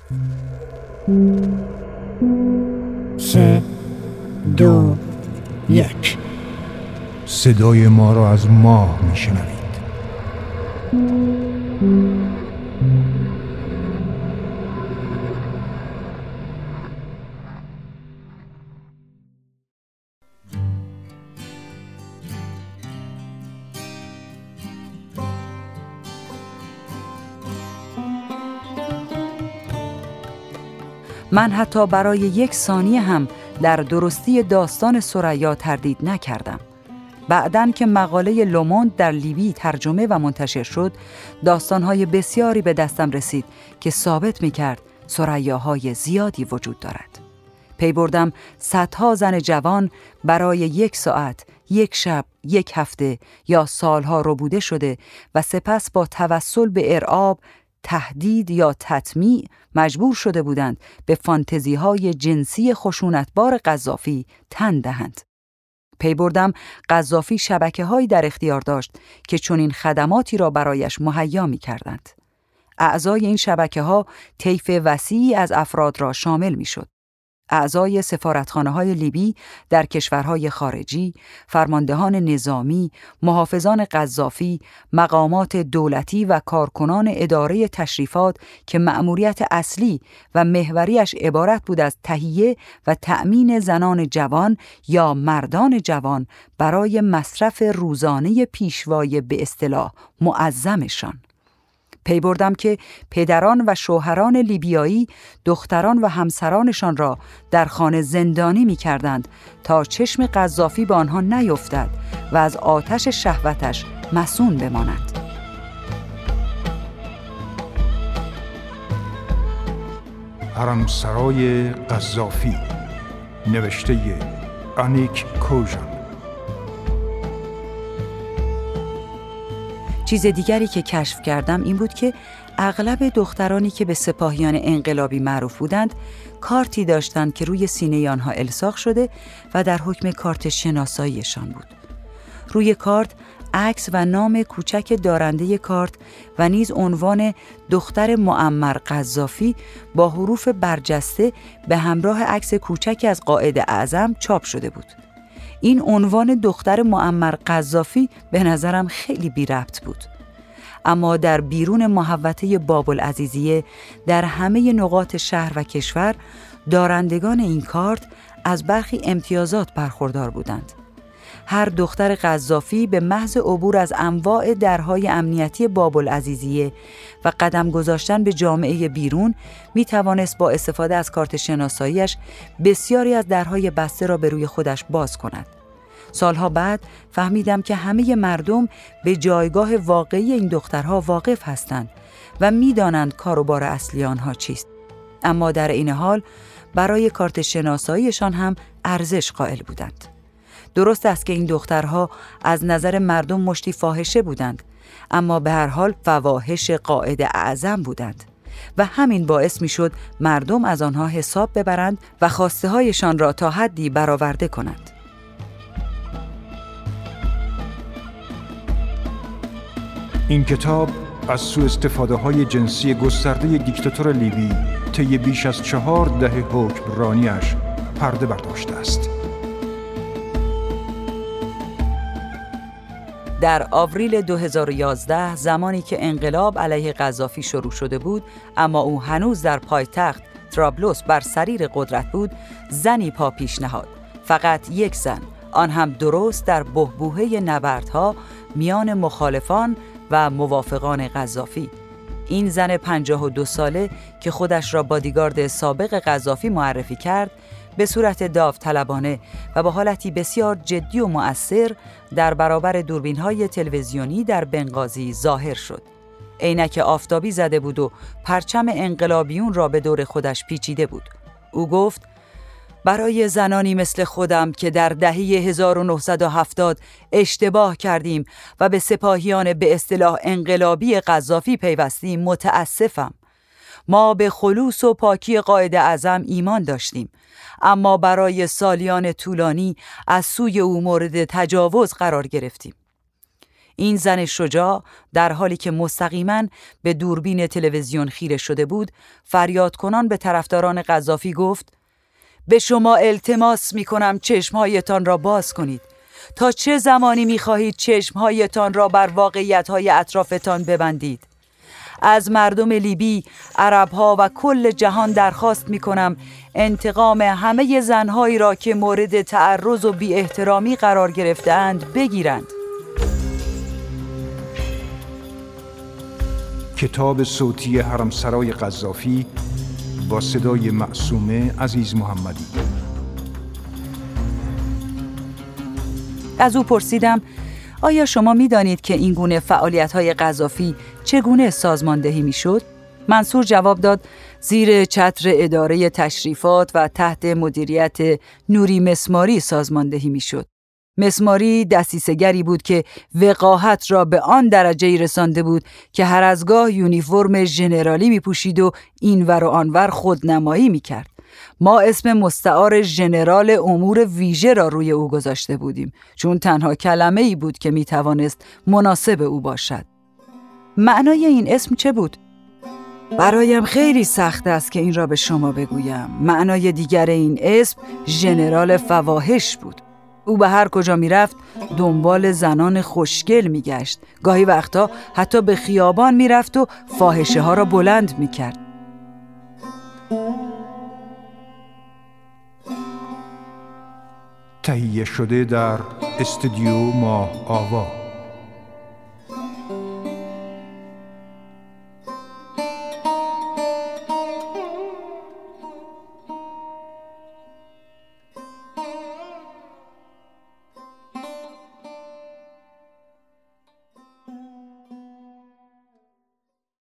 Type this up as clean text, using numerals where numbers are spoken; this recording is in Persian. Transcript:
3 2 1. صدای ما را از ماه میشنوید. من حتی برای 1 ثانیه هم در درستی داستان ثریا تردید نکردم. بعدن که مقاله لوموند در لیبی ترجمه و منتشر شد، داستان‌های بسیاری به دستم رسید که ثابت می‌کرد ثریاهای زیادی وجود دارد. پی بردم صدها زن جوان برای 1 ساعت، 1 شب، 1 هفته یا سالها ربوده شده و سپس با توسل به ارعاب، تهدید یا تطمیع مجبور شده بودند به فانتزی‌های جنسی خشونتبار قذافی تن دهند. پی بردم قذافی شبکه‌هایی در اختیار داشت که چنین خدماتی را برایش مهیا می‌کردند. اعضای این شبکه‌ها طیف وسیعی از افراد را شامل می‌شد. اعضای سفارتخانه‌های لیبی در کشورهای خارجی، فرماندهان نظامی، محافظان قذافی، مقامات دولتی و کارکنان اداره تشریفات که مأموریت اصلی و محوریش عبارت بود از تهیه و تأمین زنان جوان یا مردان جوان برای مصرف روزانه پیشوای به اصطلاح معظمشان. پی بردم که پدران و شوهران لیبیایی دختران و همسرانشان را در خانه زندانی می کردند تا چشم قذافی به آنها نیفتد و از آتش شهوتش مصون بماند. حرمسرای قذافی، نوشته انیک کوژان. چیز دیگری که کشف کردم این بود که اغلب دخترانی که به سپاهیان انقلابی معروف بودند کارتی داشتند که روی سینه آنها الصاق شده و در حکم کارت شناساییشان بود. روی کارت عکس و نام کوچک دارنده کارت و نیز عنوان دختر معمر قذافی با حروف برجسته به همراه عکس کوچکی از قائد اعظم چاپ شده بود. این عنوان دختر معمر قذافی به نظرم خیلی بی ربط بود. اما در بیرون محوطه باب‌العزیزیه در همه نقاط شهر و کشور دارندگان این کارت از برخی امتیازات برخوردار بودند. هر دختر قذافی به محض عبور از انواع درهای امنیتی باب‌العزیزیه و قدم گذاشتن به جامعه بیرون می توانست با استفاده از کارت شناساییش بسیاری از درهای بسته را به روی خودش باز کند. سالها بعد فهمیدم که همه مردم به جایگاه واقعی این دخترها واقف هستند و می دانند کار و بار اصلی آنها چیست. اما در این حال برای کارت شناساییشان هم ارزش قائل بودند. درست است که این دخترها از نظر مردم مشتی فاحشه بودند، اما به هر حال فواحش قائد اعظم بودند و همین باعث می شد مردم از آنها حساب ببرند و خواسته هایشان را تا حدی برآورده کنند. این کتاب از سوء استفاده های جنسی گسترده دیکتاتور لیبی طی بیش از 4 دهه حکمرانی‌اش پرده برداشته است. در آوریل 2011 زمانی که انقلاب علیه قذافی شروع شده بود اما او هنوز در پایتخت طرابلس بر سریر قدرت بود، زنی پا پیش نهاد. فقط 1 زن، آن هم درست در بحبوحه نبردها میان مخالفان و موافقان قذافی. این زن 52 ساله که خودش را بادیگارد سابق قذافی معرفی کرد، به صورت داوطلبانه و با حالتی بسیار جدی و مؤثر در برابر دوربین‌های تلویزیونی در بنغازی ظاهر شد. عینک آفتابی زده بود و پرچم انقلابیون را به دور خودش پیچیده بود. او گفت: برای زنانی مثل خودم که در دهه 1970 اشتباه کردیم و به سپاهیان به اصطلاح انقلابی قذافی پیوستیم متاسفم. ما به خلوص و پاکی قائد اعظم ایمان داشتیم، اما برای سالیان طولانی از سوی او مورد تجاوز قرار گرفتیم. این زن شجاع در حالی که مستقیما به دوربین تلویزیون خیره شده بود، فریاد کنان به طرفداران قذافی گفت: به شما التماس می‌کنم چشمهایتان را باز کنید. تا چه زمانی می‌خواهید چشمهایتان را بر واقعیت‌های اطرافتان ببندید؟ از مردم لیبی، عرب‌ها و کل جهان درخواست می‌کنم انتقام همه زن‌هایی را که مورد تعرض و بی احترامی قرار گرفته‌اند بگیرند. کتاب صوتی حرمسرای قذافی با صدای معصومه عزیز محمدی. از او پرسیدم: آیا شما می‌دانید که این گونه فعالیت‌های قذافی چگونه سازماندهی می‌شد؟ منصور جواب داد: زیر چتر اداره تشریفات و تحت مدیریت نوری مسماری سازماندهی می‌شد. مسماری دسیسه‌گری بود که وقاحت را به آن درجه‌ای رسانده بود که هر از گاه یونیفرم ژنرالی می‌پوشید و اینور و آنور خودنمایی می‌کرد. ما اسم مستعار ژنرال امور ویژه را روی او گذاشته بودیم، چون تنها کلمه‌ای بود که می‌توانست مناسب او باشد. معنای این اسم چه بود؟ برایم خیلی سخت است که این را به شما بگویم. معنای دیگر این اسم ژنرال فواحش بود. او به هر کجا می‌رفت دنبال زنان خوشگل می‌گشت. گاهی وقتا حتی به خیابان می‌رفت و فاحشه‌ها را بلند می‌کرد. تهیه شده در استودیو ماه آوا.